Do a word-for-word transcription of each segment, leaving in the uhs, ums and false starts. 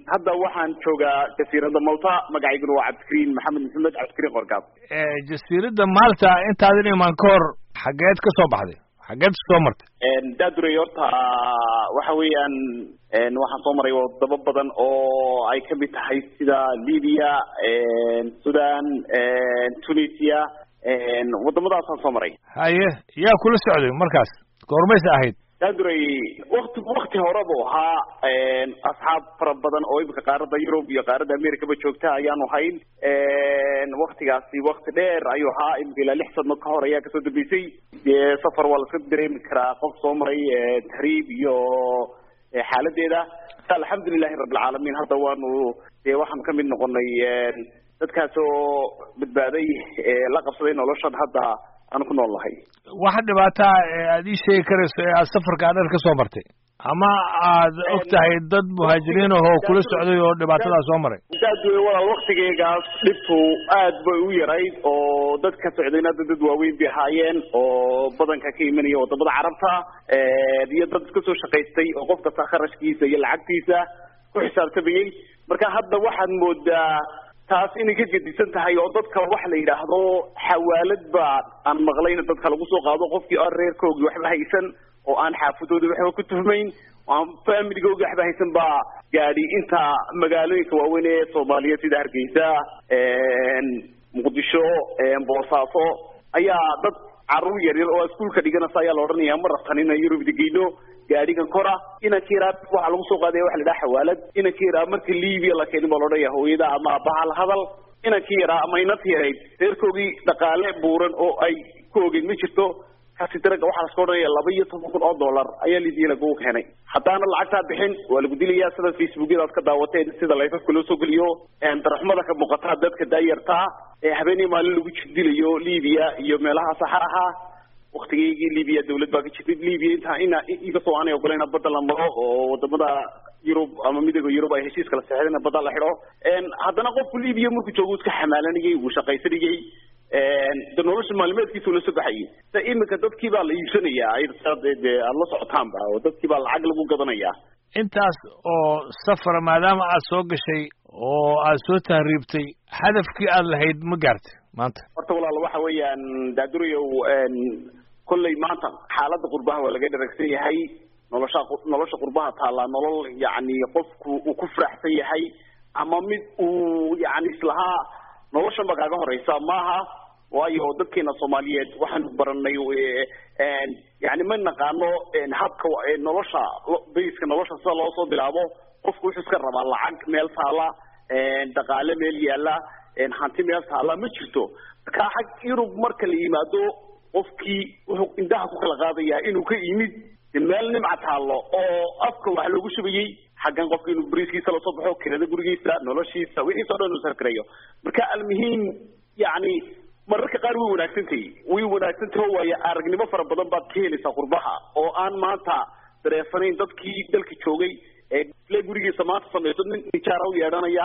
hadda waxaan joogaa jasiiradda Malta magacayguna waa Cabdikariin Maxamed Maxamed Cabdikariin Qorgaab ee jasiiradda Malta intaadan iman ka hor xageed ka soo baxday xageed soo martay een daadure horta waxa weeyaan een waxaan soo maray wadamo badan oo ay ka mid tahay sida Liibiya een Sudan een Tunisia een wadamadaas aan soo maray haye yaa kula socday markaas goormaysa ahayd daadure waqti waqti horeba ha een asxaab fara badan oo ibka qaaradda Yurub iyo qaaradda Ameerika ba joogta ayaanu hayn een waqtigaasi waqti dheer ayuu ahaa ilaa lix sano ka hor ayaa ka soo dambeysay safar wala ka dareemi karaa qof soo maray tahriib iyo xaaladeeda alxamdulillahi rabbil caalamiin hadda waanu waxaan ka mid noqonay dadkaas oo badbaaday la qabsaday noloshan hadda aan ku noolahay waxa dhibaataa aad ii sheegi karayso ee aad safarka dheer ka soo martay ama aad ogtahay dad muhaajiriin oo kula socday oo dhibaatada soo maray daadwe walaal waqtigeegaas dhibtu aad bay u yarayd oo dadka socdayna dad waaweyn bay ahaayeen oo badanka ka imanaya wadamada carabta iyo dad iska soo shaqaystay oo qof kasta kharashkiisa iyo lacagtiisa ku xisaabtamayay marka hadda waxaad moodaa taas inay ka gedisan tahay oo dadka wax la yiraahdo xawaalad ba aan maqlayna dadka lagu soo qaado qofkii aan reerkoogi waxba haysan oo aan xaafadooda waxba ku tuhmayn oo family-googa waxba haysan ba gaari inta magaalooyinka waaweyn ee Soomaaliya sida Hargeysa een Muqdisho een Boosaaso ayaa dad carruur yar yar oo iskuulka dhiganaysa ayaa la oranayaa ma rabtan in Yurub digeyno gaarigan kora ina kiiraad waxa lagu soo qaaday waxa la dhahay xawaalad ina kiiraad markii Liibiya la keenay baa la odhanayaa hooyada ama bahal hadal ina kiiraad ama ina tiireed reerkoogii dhaqaale buuran oo ay ku ogeen ma jirto kasi daraga waxa la soo odhanayaa laba iyo toban kun oo dollar ayaa Liibiya lagu keenay haddaana lacagta bixin waa lagu dilayaa sida Facebook-yada ka daawateen sida live-ka loo soo geliyo een darxmada ka muuqata dadka daayarta ee habeenii maalin lagu jidilayo Liibiya iyo meelaha saxaraha waqtigii Liibiya dawlad baa ka jirtay Liibiya inta ina iga soo aanay ogolayna badda la maro oo wadamada Yurub ama midowga Yurub ay heshiis kala saxeexdeen badda la xiro een haddana qofku Liibiya markuu joogo iska xamaalanayay uu shaqaysanayay een nolosha maalmeedkiisu la soo baxay ta imika dadkii baa la iibsanayaa ay saddeed alla socotaan ba oo dadkii baa lacag lagu gadanayaa intaas oo safar maadaama aad soo gashay oo aad soo tahriibtay hadafkii aad lahayd ma gaartay maanta horta walaal waxa weeyaan daaduriyo een kullay maanta xaaladda qurbaha waa laga dharagsan yahay nolosha nolosha qurbaha taala nolol yaani qofku uu ku faraxsan yahay ama mid uu yaani islaha nolosha magaga horeysa maaha waayo dadkeena Soomaaliyeed waxaan baranay een yaani ma naqaano een habka nolosha bayska nolosha sida loo soo bilaabo qofku wuxuu iska rabaa lacag meel taala een dhaqaale meel yaala een hanti meel taala ma jirto ka xaq Yurub marka la yimaado qofkii wuxuu indaha ku kala qaadayaa inuu ka yimid meel nimca taalo oo afka wax lagu shubayay xagan qofkii inuu bariiskiisa la soo baxo kirada gurigiisa noloshiisa wixii soo dhan uu sarkareeyo marka almuhiim yaani mararka qaar way wanaagsantahay way wanaagsantahay waayo aragnimo fara badan baad ka helaysaa qurbaha oo aan maanta dareefanayn dadkii dalka joogay ee le gurigiisa maanta sameeyay nin ijaara u yeeranaya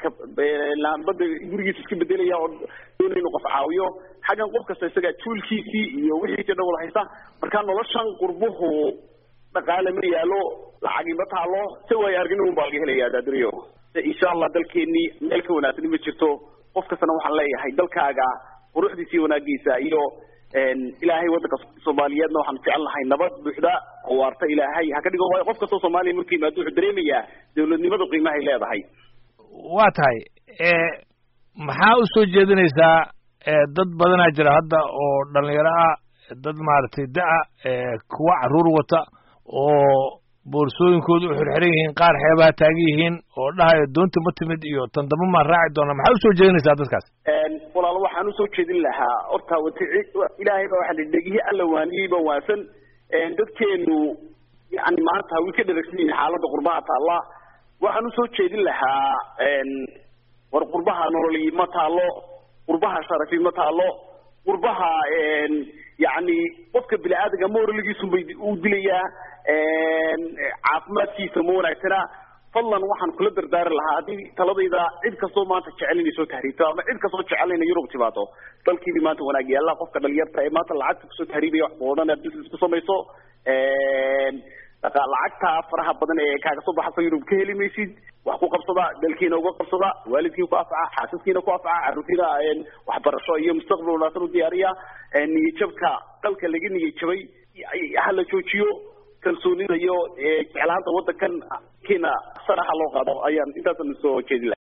laambada gurigiisa iska bedelaya oo doonay inuu qof caawiyo xagan qof kasta isaga toolkiisii iyo wixii ka dhawl haysta marka noloshan qurbuhu dhaqaale ma yaalo lacag ma taalo si way arginu baa laga helayaa daadriyo insha Allah dalkeeni meel ka wanaagsan ma jirto qof kastana waxaan leeyahay dalkaaga quruxdiisa wanaagiisa iyo een ilaahay wadanka Soomaaliyeedna waxaan jecelnahay nabad buuxda oo waarta ilaahay ha ka dhigo way qof kasta Soomaaliya markii ma uu dareemayaa dawladnimada qiimaha ay leedahay waa tahay ee maxaa u soo jeedinaysaa ee dad badan jira hadda oo dhalinyaro ah dad maartay daa ee kuwa caruur wata oo boorsooyinkoodu u xirxiran yihiin qaar xeebaha taagan yihiin oo dhahayo doonta ma timid iyo tan damba ma raaci doona maxaa u soo jeedinaysaa dadkaas een walaal waxaan u soo jeedin lahaa horta ilaahay baa waxa la dhigay alla waaniba waasan een dadkeenu yaani maanta way ka dharagsan xaaladda qurbaha taala waxaan u soo jeedin lahaa een war qurbaha nololi ma taalo qurbaha sharafi ma taalo qurbaha een yaani qofka bini'aadamka moorligiisu uu dilayaa een caafimaadkiisa ma wanaagsana fadlan waxaan kula dardaari lahaa hadii taladayda cid kastoo maanta jecel inay soo tahriibto ama cid kastoo jecel inay Yurub timaado dalkii maanta wanaag yaala qofka dhalinyarta ee maanta lacagta ku soo tahriibay wax badan business ku sameeyso een lacagta faraha badan ee kaaga soo baxaysa Yurub ka heli maysid wax ku qabsada dalkiina uga qabsada waalidkii ku afca xaasaskiina ku afca carruurtiina waxbarasho iyo mustaqbal wanaagsan u diyaariya niyadjabka dalka laga niyadjabay hala joojiyo kalsoonida iyo jeclaanta wadankan kiina saraha loo qaado ayaan intaas soo jeedin